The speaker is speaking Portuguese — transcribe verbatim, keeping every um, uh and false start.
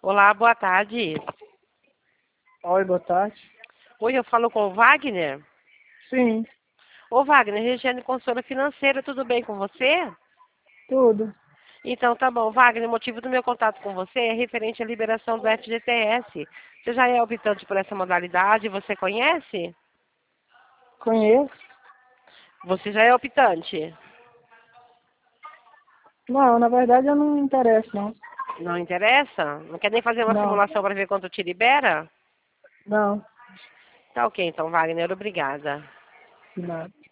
Olá, boa tarde. Oi, boa tarde. Oi, eu falo com o Wagner. Sim, Ô, Wagner, Regiane Consultora Financeira, tudo bem com você? tudo. Então, tá bom. Wagner, o motivo do meu contato com você é referente à liberação do F G T S. Você já é optante por essa modalidade? Você conhece? Conheço. Você já é optante? Não, na verdade eu não me interesso, não. Não interessa? Não quer nem fazer uma Não, simulação para ver quanto te libera? não, Tá ok, então, Wagner, obrigada. nada.